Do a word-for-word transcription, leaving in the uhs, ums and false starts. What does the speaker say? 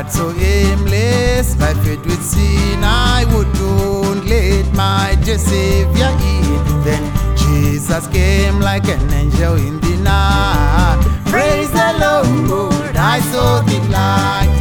heart so aimless, life filled with sin, I would don't let my dear Savior in. Then Jesus came like an angel in the night. Praise the Lord, I so delight.